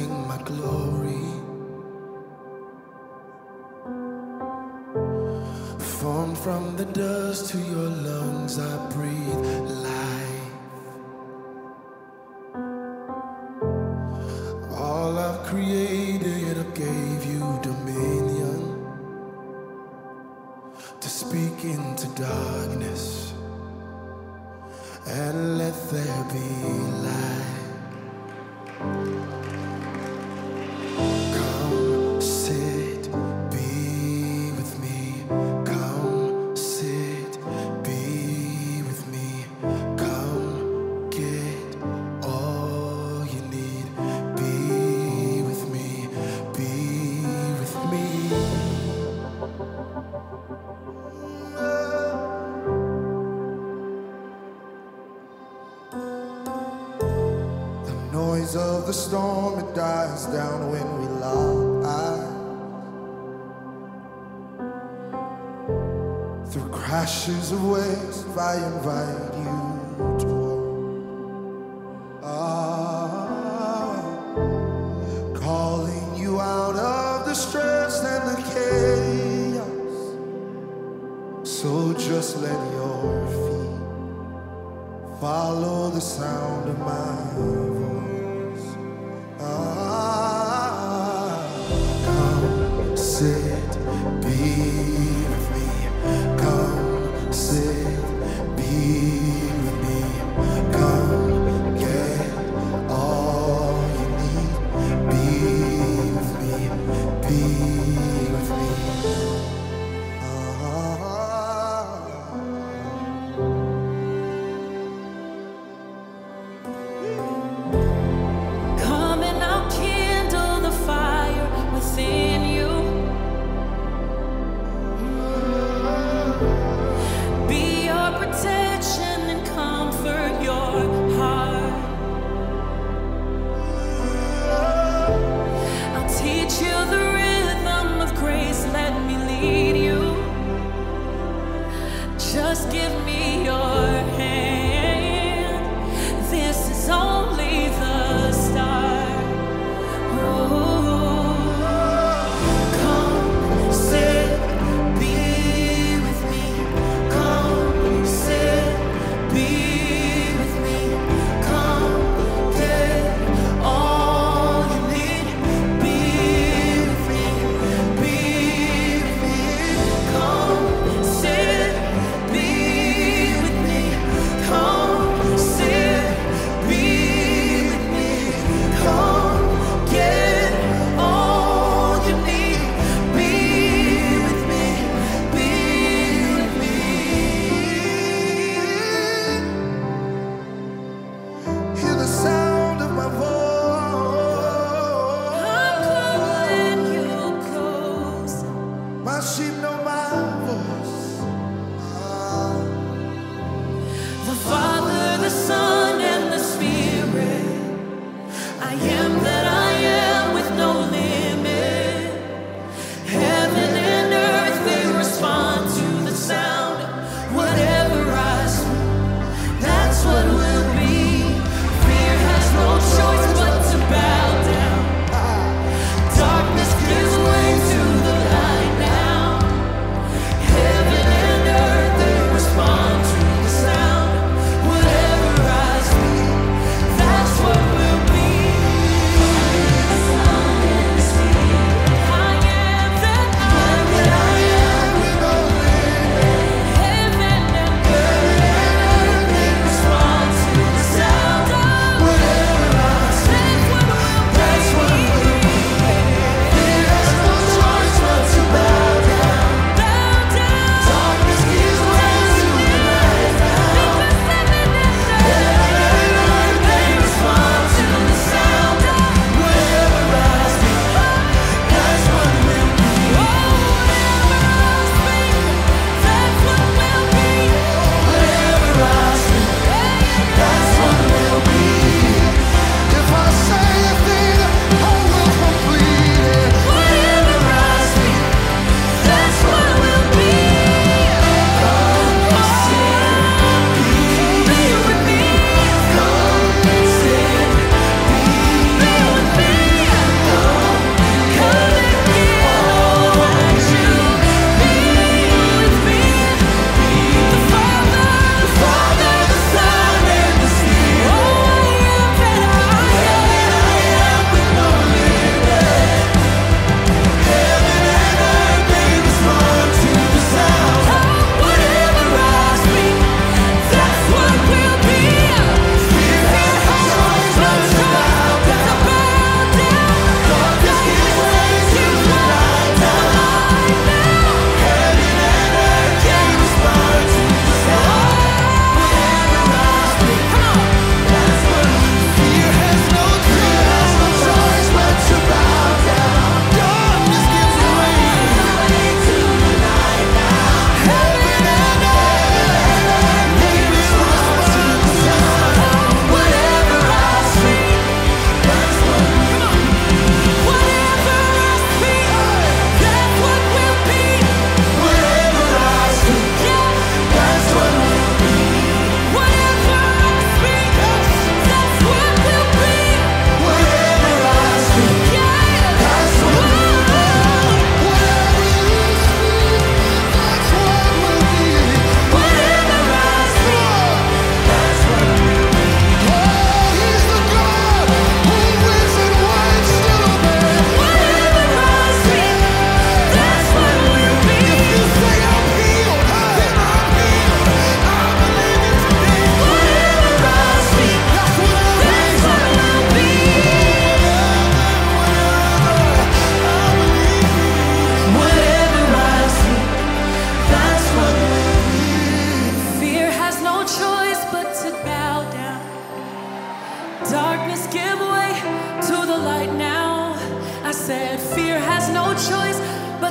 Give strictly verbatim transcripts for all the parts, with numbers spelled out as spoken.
sing my glory. Formed from the dust to your lungs, I breathe life. All I've created, I gave you dominion to speak into darkness and let there be light. Come sit, be with me. Come sit, be with me. Come get all you need. Be with me, be with me. The noise of the storm, it dies down when we lock eyes. Through crashes of waves, I invite you to walk. Ah, calling you out of the stress and the chaos. So just let your feet follow the sound of my voice. Ah, come sit, be with me. Come sit, be with me. Come get all you need. Be with me, be with me. Ah.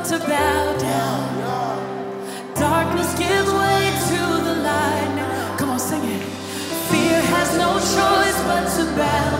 to bow down. Darkness gives way to the light. Come on, sing it. Fear has no choice but to bow